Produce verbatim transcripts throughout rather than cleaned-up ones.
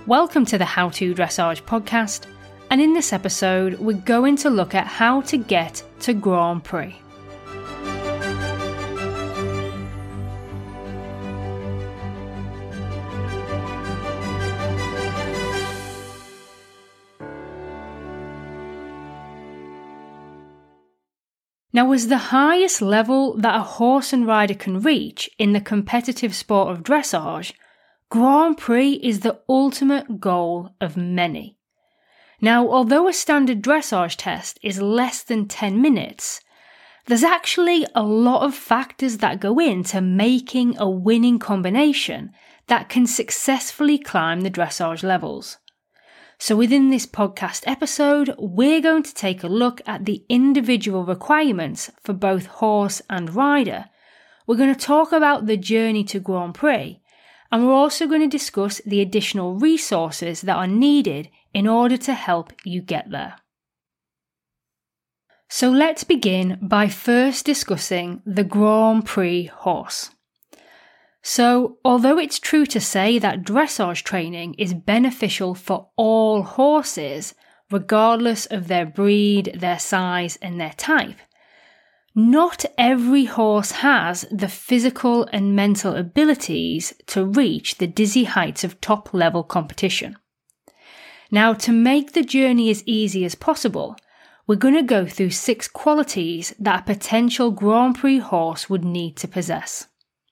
Welcome to the How to Dressage podcast, and in this episode we're going to look at how to get to Grand Prix. Now, as the highest level that a horse and rider can reach in the competitive sport of dressage, Grand Prix is the ultimate goal of many. Now, although a standard dressage test is less than ten minutes, there's actually a lot of factors that go into making a winning combination that can successfully climb the dressage levels. So within this podcast episode, we're going to take a look at the individual requirements for both horse and rider. We're going to talk about the journey to Grand Prix, and we're also going to discuss the additional resources that are needed in order to help you get there. So let's begin by first discussing the Grand Prix horse. So, although it's true to say that dressage training is beneficial for all horses, regardless of their breed, their size, and their type, not every horse has the physical and mental abilities to reach the dizzy heights of top-level competition. Now, to make the journey as easy as possible, we're going to go through six qualities that a potential Grand Prix horse would need to possess.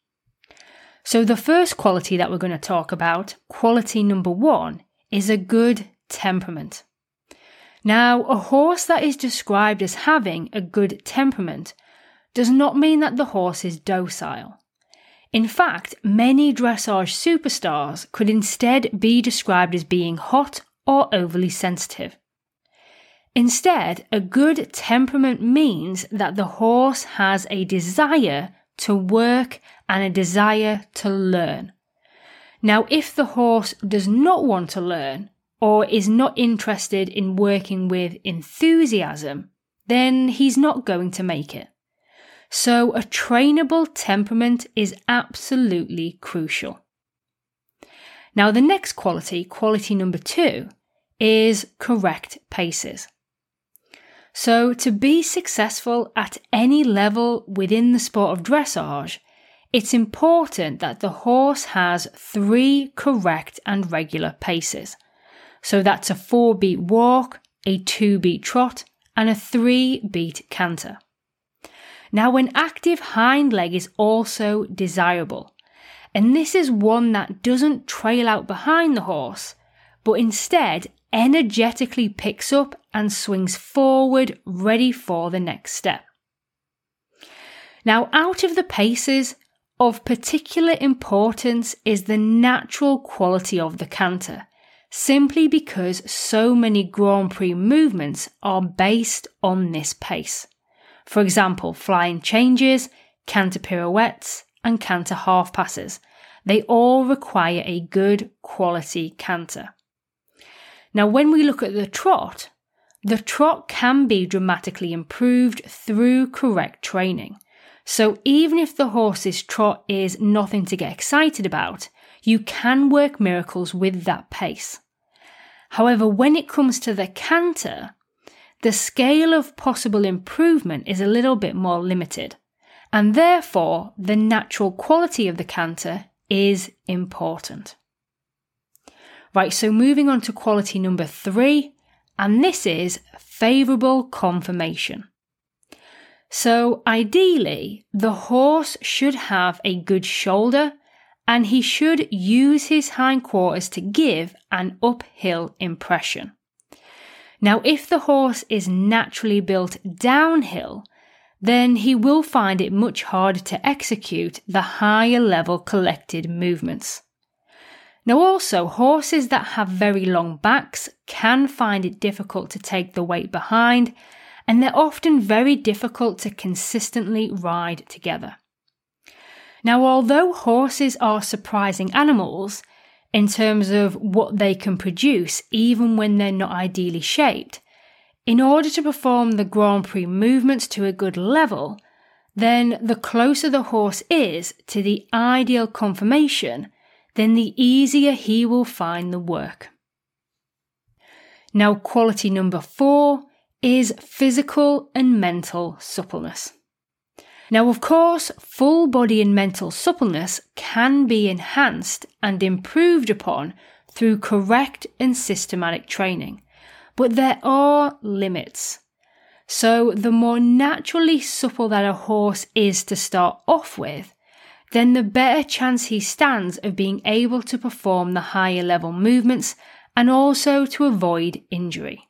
So the first quality that we're going to talk about, quality number one, is a good temperament. Now, a horse that is described as having a good temperament does not mean that the horse is docile. In fact, many dressage superstars could instead be described as being hot or overly sensitive. Instead, a good temperament means that the horse has a desire to work and a desire to learn. Now, if the horse does not want to learn or is not interested in working with enthusiasm, then he's not going to make it. So a trainable temperament is absolutely crucial. Now, the next quality, quality number two, is correct paces. So to be successful at any level within the sport of dressage, it's important that the horse has three correct and regular paces. So that's a four-beat walk, a two-beat trot, and a three-beat canter. Now, an active hind leg is also desirable, and this is one that doesn't trail out behind the horse, but instead energetically picks up and swings forward, ready for the next step. Now, out of the paces, of particular importance is the natural quality of the canter, simply because so many Grand Prix movements are based on this pace. For example, flying changes, canter pirouettes, and canter half passes. They all require a good quality canter. Now, when we look at the trot, the trot can be dramatically improved through correct training. So even if the horse's trot is nothing to get excited about, you can work miracles with that pace. However, when it comes to the canter, the scale of possible improvement is a little bit more limited, and therefore the natural quality of the canter is important. Right, so moving on to quality number three, and this is favourable conformation. So ideally, the horse should have a good shoulder, and he should use his hindquarters to give an uphill impression. Now, if the horse is naturally built downhill, then he will find it much harder to execute the higher level collected movements. Now also, horses that have very long backs can find it difficult to take the weight behind, and they're often very difficult to consistently ride together. Now, although horses are surprising animals in terms of what they can produce even when they're not ideally shaped, in order to perform the Grand Prix movements to a good level, then the closer the horse is to the ideal conformation, then the easier he will find the work. Now, quality number four is physical and mental suppleness. Now, of course, full body and mental suppleness can be enhanced and improved upon through correct and systematic training, but there are limits. So the more naturally supple that a horse is to start off with, then the better chance he stands of being able to perform the higher level movements and also to avoid injury.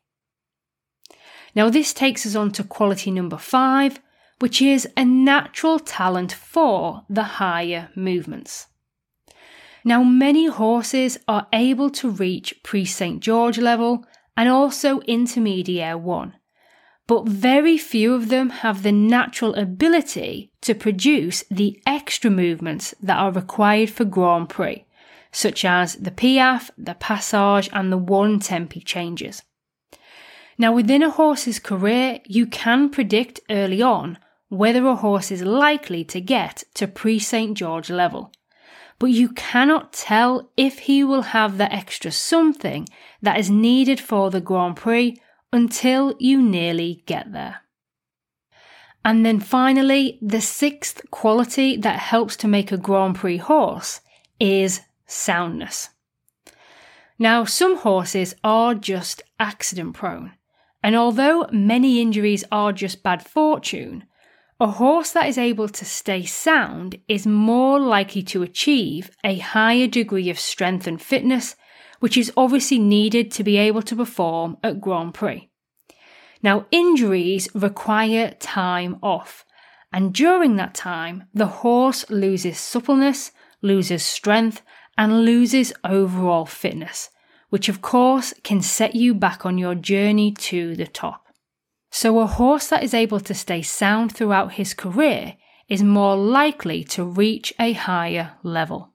Now this takes us on to quality number five, which is a natural talent for the higher movements. Now many horses are able to reach pre-Saint George level and also intermediate one, but very few of them have the natural ability to produce the extra movements that are required for Grand Prix, such as the piaffe, the passage and the one tempi changes. Now within a horse's career, you can predict early on whether a horse is likely to get to pre-Saint George level, but you cannot tell if he will have the extra something that is needed for the Grand Prix until you nearly get there. And then finally, the sixth quality that helps to make a Grand Prix horse is soundness. Now, some horses are just accident prone, and although many injuries are just bad fortune, a horse that is able to stay sound is more likely to achieve a higher degree of strength and fitness, which is obviously needed to be able to perform at Grand Prix. Now, injuries require time off, and during that time, the horse loses suppleness, loses strength, and loses overall fitness, which of course can set you back on your journey to the top. So a horse that is able to stay sound throughout his career is more likely to reach a higher level.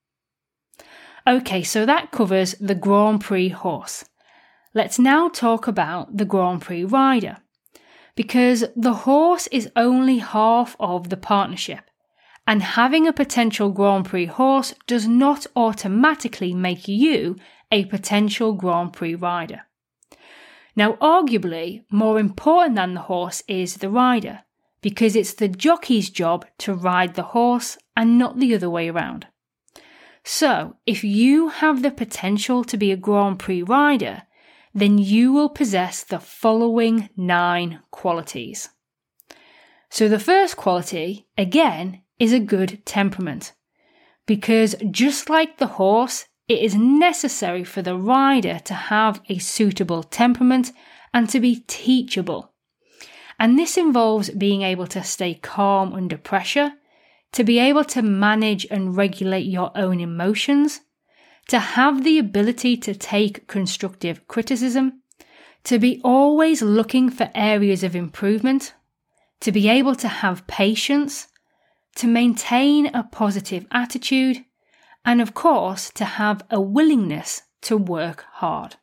Okay, so that covers the Grand Prix horse. Let's now talk about the Grand Prix rider, because the horse is only half of the partnership, and having a potential Grand Prix horse does not automatically make you a potential Grand Prix rider. Now, arguably, more important than the horse is the rider, because it's the jockey's job to ride the horse and not the other way around. So, if you have the potential to be a Grand Prix rider, then you will possess the following nine qualities. So the first quality, again, is a good temperament, because just like the horse, it is necessary for the rider to have a suitable temperament and to be teachable. And this involves being able to stay calm under pressure, to be able to manage and regulate your own emotions, to have the ability to take constructive criticism, to be always looking for areas of improvement, to be able to have patience, to maintain a positive attitude, and of course, to have a willingness to work hard.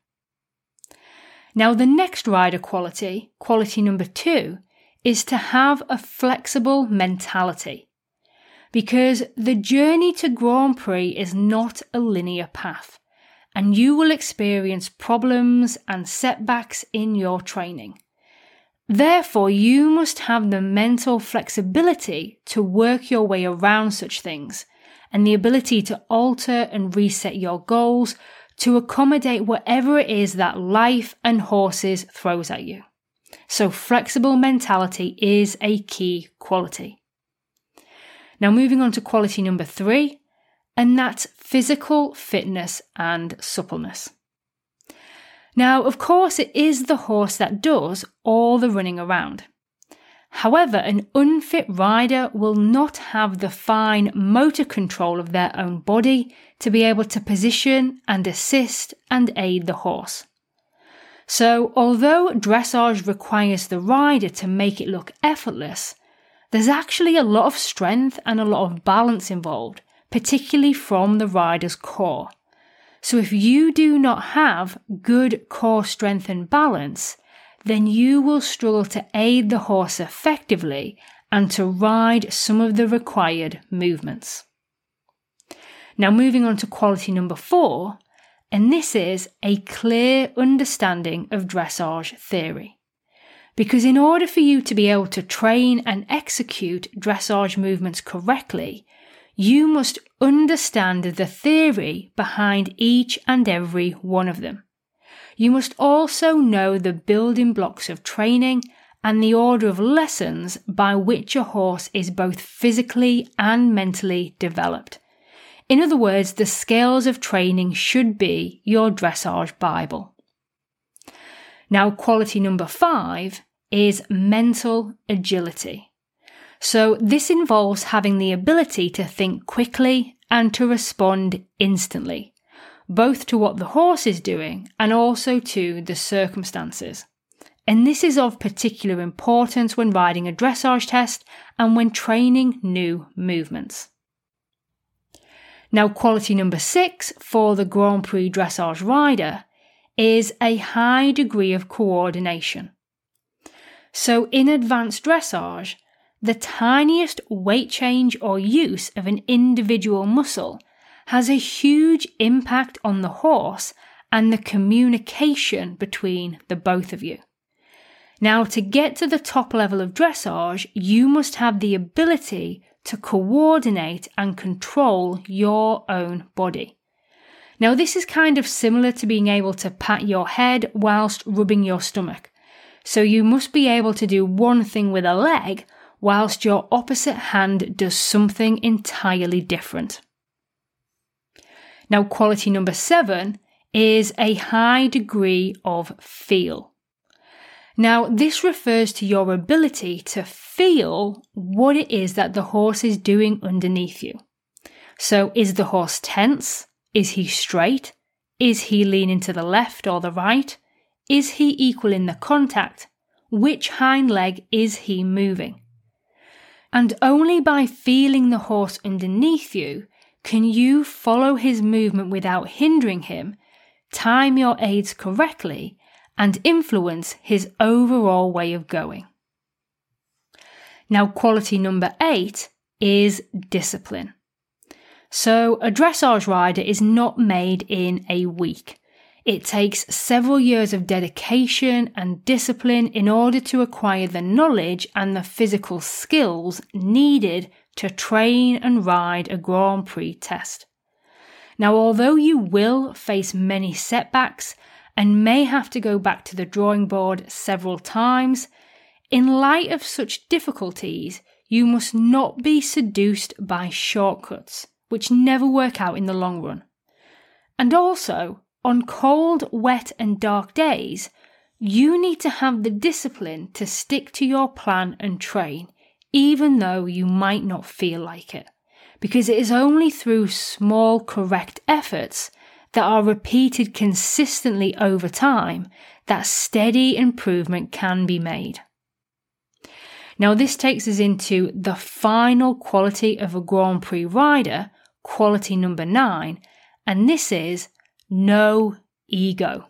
Now, the next rider quality, quality number two, is to have a flexible mentality. Because the journey to Grand Prix is not a linear path, and you will experience problems and setbacks in your training. Therefore, you must have the mental flexibility to work your way around such things, and the ability to alter and reset your goals to accommodate whatever it is that life and horses throws at you. So flexible mentality is a key quality. Now moving on to quality number three, and that's physical fitness and suppleness. Now, of course, it is the horse that does all the running around. However, an unfit rider will not have the fine motor control of their own body to be able to position and assist and aid the horse. So, although dressage requires the rider to make it look effortless, there's actually a lot of strength and a lot of balance involved, particularly from the rider's core. So if you do not have good core strength and balance, then you will struggle to aid the horse effectively and to ride some of the required movements. Now moving on to quality number four, and this is a clear understanding of dressage theory. Because in order for you to be able to train and execute dressage movements correctly, you must understand the theory behind each and every one of them. You must also know the building blocks of training and the order of lessons by which a horse is both physically and mentally developed. In other words, the scales of training should be your dressage Bible. Now, quality number five is mental agility. So this involves having the ability to think quickly and to respond instantly, both to what the horse is doing and also to the circumstances. And this is of particular importance when riding a dressage test and when training new movements. Now, quality number six for the Grand Prix dressage rider is a high degree of coordination. So in advanced dressage, the tiniest weight change or use of an individual muscle has a huge impact on the horse and the communication between the both of you. Now, to get to the top level of dressage, you must have the ability to coordinate and control your own body. Now, this is kind of similar to being able to pat your head whilst rubbing your stomach. So you must be able to do one thing with a leg whilst your opposite hand does something entirely different. Now, quality number seven is a high degree of feel. Now, this refers to your ability to feel what it is that the horse is doing underneath you. So, is the horse tense? Is he straight? Is he leaning to the left or the right? Is he equal in the contact? Which hind leg is he moving? And only by feeling the horse underneath you can you follow his movement without hindering him, time your aids correctly, and influence his overall way of going. Now, quality number eight is discipline. So, a dressage rider is not made in a week. It takes several years of dedication and discipline in order to acquire the knowledge and the physical skills needed to train and ride a Grand Prix test. Now, although you will face many setbacks and may have to go back to the drawing board several times, in light of such difficulties, you must not be seduced by shortcuts, which never work out in the long run. And also, on cold, wet and dark days, you need to have the discipline to stick to your plan and train, even though you might not feel like it, because it is only through small, correct efforts that are repeated consistently over time that steady improvement can be made. Now, this takes us into the final quality of a Grand Prix rider, quality number nine, and this is no ego.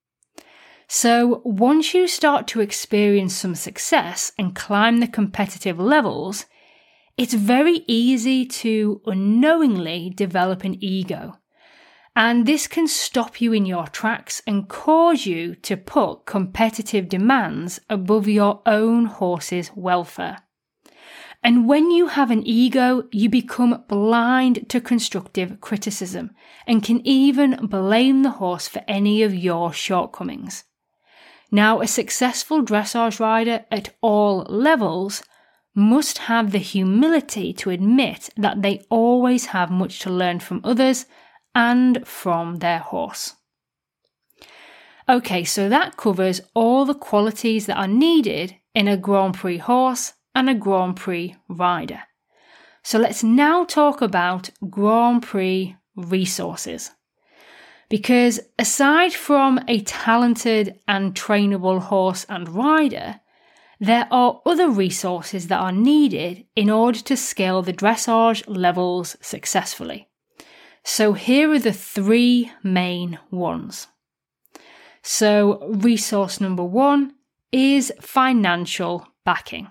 So once you start to experience some success and climb the competitive levels, it's very easy to unknowingly develop an ego. And this can stop you in your tracks and cause you to put competitive demands above your own horse's welfare. And when you have an ego, you become blind to constructive criticism and can even blame the horse for any of your shortcomings. Now, a successful dressage rider at all levels must have the humility to admit that they always have much to learn from others and from their horse. Okay, so that covers all the qualities that are needed in a Grand Prix horse and a Grand Prix rider. So let's now talk about Grand Prix resources. Because aside from a talented and trainable horse and rider, there are other resources that are needed in order to scale the dressage levels successfully. So here are the three main ones. So resource number one is financial backing.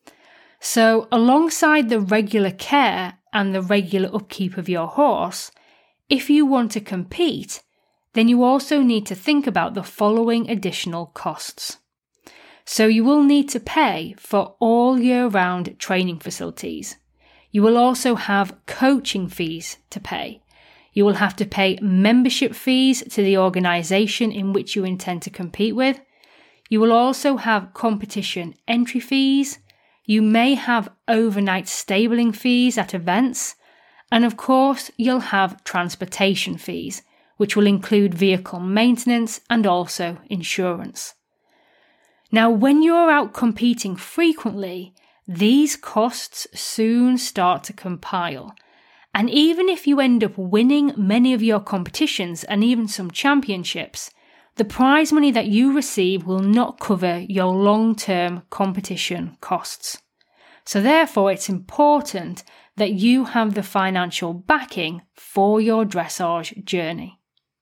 So alongside the regular care and the regular upkeep of your horse, if you want to compete, then you also need to think about the following additional costs. So you will need to pay for all year-round training facilities. You will also have coaching fees to pay. You will have to pay membership fees to the organisation in which you intend to compete with. You will also have competition entry fees. You may have overnight stabling fees at events. And of course, you'll have transportation fees, which will include vehicle maintenance and also insurance. Now, when you're out competing frequently, these costs soon start to compile. And even if you end up winning many of your competitions and even some championships, the prize money that you receive will not cover your long-term competition costs. So therefore, it's important that you have the financial backing for your dressage journey.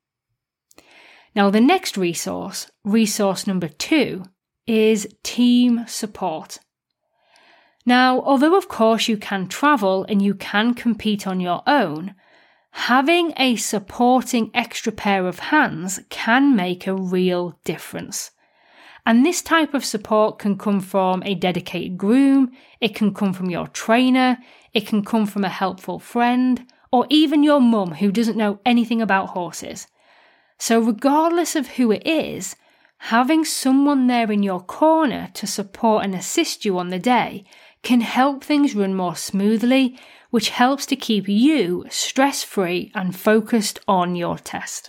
Now, the next resource, resource number two, is team support. Now, although of course you can travel and you can compete on your own, having a supporting extra pair of hands can make a real difference. And this type of support can come from a dedicated groom, it can come from your trainer, it can come from a helpful friend, or even your mum who doesn't know anything about horses. So regardless of who it is, having someone there in your corner to support and assist you on the day can help things run more smoothly, which helps to keep you stress-free and focused on your test.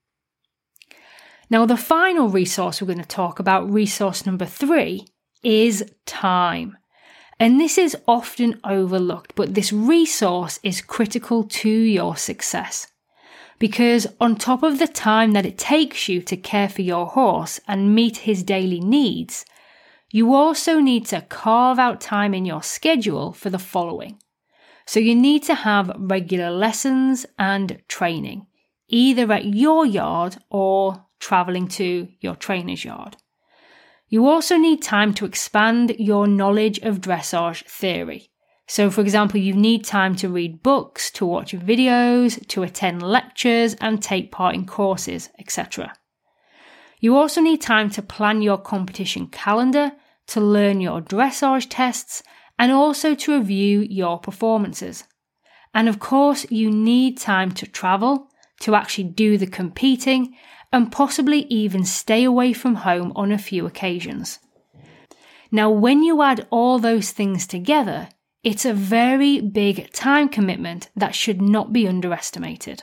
Now, the final resource we're going to talk about, resource number three, is time. And this is often overlooked, but this resource is critical to your success. Because on top of the time that it takes you to care for your horse and meet his daily needs, you also need to carve out time in your schedule for the following. So you need to have regular lessons and training, either at your yard or travelling to your trainer's yard. You also need time to expand your knowledge of dressage theory. So, for example, you need time to read books, to watch videos, to attend lectures and take part in courses, et cetera. You also need time to plan your competition calendar, to learn your dressage tests, and also to review your performances. And of course, you need time to travel, to actually do the competing, and possibly even stay away from home on a few occasions. Now, when you add all those things together, it's a very big time commitment that should not be underestimated.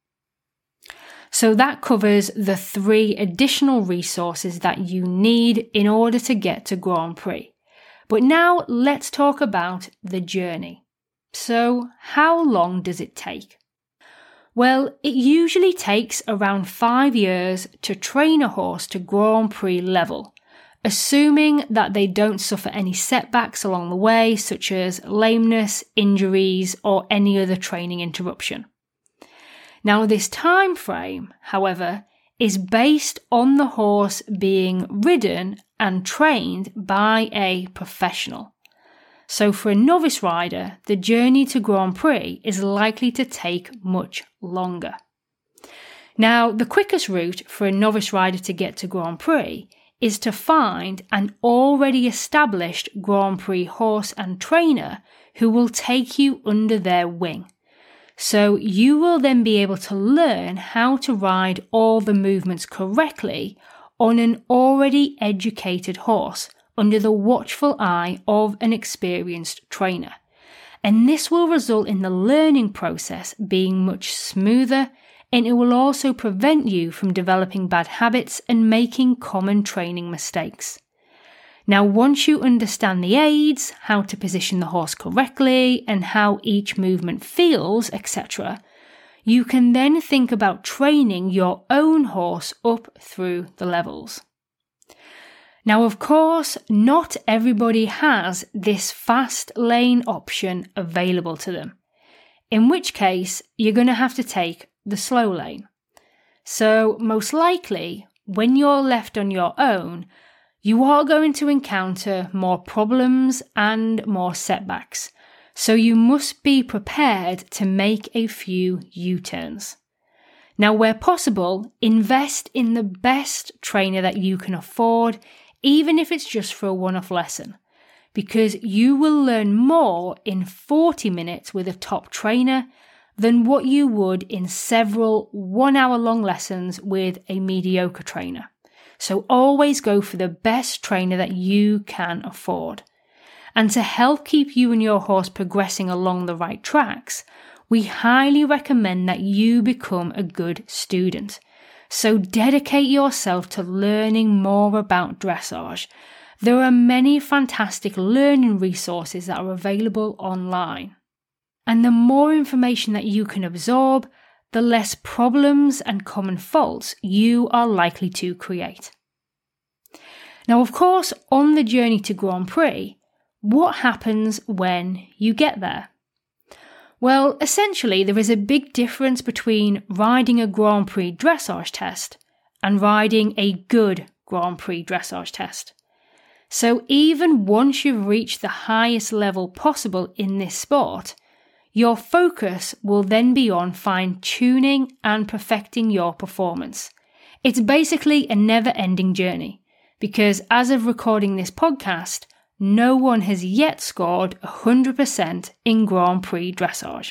So that covers the three additional resources that you need in order to get to Grand Prix. But now let's talk about the journey. So how long does it take? Well, it usually takes around five years to train a horse to Grand Prix level, assuming that they don't suffer any setbacks along the way, such as lameness, injuries, or any other training interruption. Now, this time frame, however, is based on the horse being ridden and trained by a professional. So for a novice rider, the journey to Grand Prix is likely to take much longer. Now, the quickest route for a novice rider to get to Grand Prix is to find an already established Grand Prix horse and trainer who will take you under their wing. So you will then be able to learn how to ride all the movements correctly on an already educated horse under the watchful eye of an experienced trainer. And this will result in the learning process being much smoother, and it will also prevent you from developing bad habits and making common training mistakes. Now, once you understand the aids, how to position the horse correctly, and how each movement feels, et cetera, you can then think about training your own horse up through the levels. Now, of course, not everybody has this fast lane option available to them, in which case you're going to have to take the slow lane. So most likely, when you're left on your own, you are going to encounter more problems and more setbacks. So you must be prepared to make a few U-turns. Now, where possible, invest in the best trainer that you can afford, even if it's just for a one-off lesson, because you will learn more in forty minutes with a top trainer than what you would in several one-hour-long lessons with a mediocre trainer. So always go for the best trainer that you can afford. And to help keep you and your horse progressing along the right tracks, we highly recommend that you become a good student. So dedicate yourself to learning more about dressage. There are many fantastic learning resources that are available online. And the more information that you can absorb, the less problems and common faults you are likely to create. Now, of course, on the journey to Grand Prix, what happens when you get there? Well, essentially, there is a big difference between riding a Grand Prix dressage test and riding a good Grand Prix dressage test. So even once you've reached the highest level possible in this sport, your focus will then be on fine-tuning and perfecting your performance. It's basically a never-ending journey, because as of recording this podcast, no one has yet scored one hundred percent in Grand Prix dressage.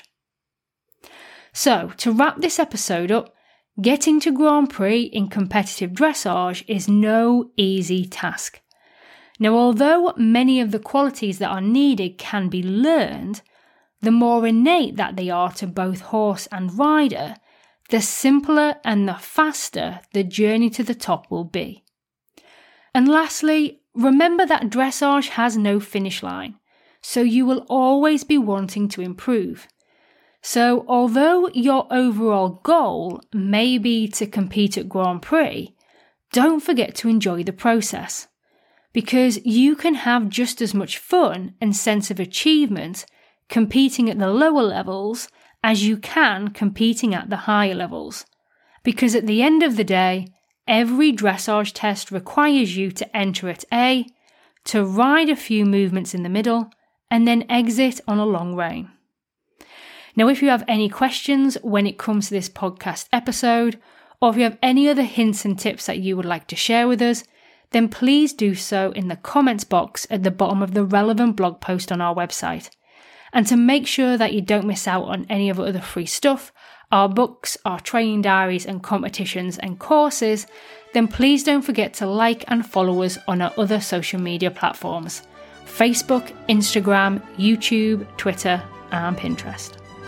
So, to wrap this episode up, getting to Grand Prix in competitive dressage is no easy task. Now, although many of the qualities that are needed can be learned, the more innate that they are to both horse and rider, the simpler and the faster the journey to the top will be. And lastly, remember that dressage has no finish line, so you will always be wanting to improve. So although your overall goal may be to compete at Grand Prix, don't forget to enjoy the process, because you can have just as much fun and sense of achievement competing at the lower levels as you can competing at the higher levels. Because at the end of the day, every dressage test requires you to enter at A, to ride a few movements in the middle, and then exit on a long rein. Now, if you have any questions when it comes to this podcast episode, or if you have any other hints and tips that you would like to share with us, then please do so in the comments box at the bottom of the relevant blog post on our website. And to make sure that you don't miss out on any of our other free stuff, our books, our training diaries and competitions and courses, then please don't forget to like and follow us on our other social media platforms: Facebook, Instagram, YouTube, Twitter and Pinterest.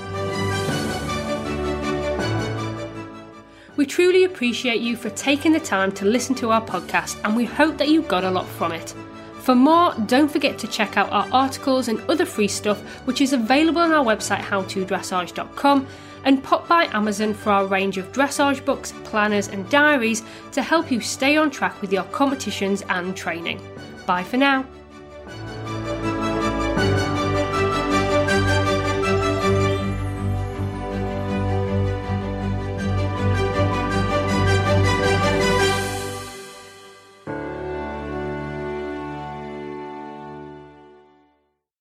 We truly appreciate you for taking the time to listen to our podcast, and we hope that you got a lot from it. For more, don't forget to check out our articles and other free stuff, which is available on our website how to dressage dot com, and pop by Amazon for our range of dressage books, planners and diaries to help you stay on track with your competitions and training. Bye for now.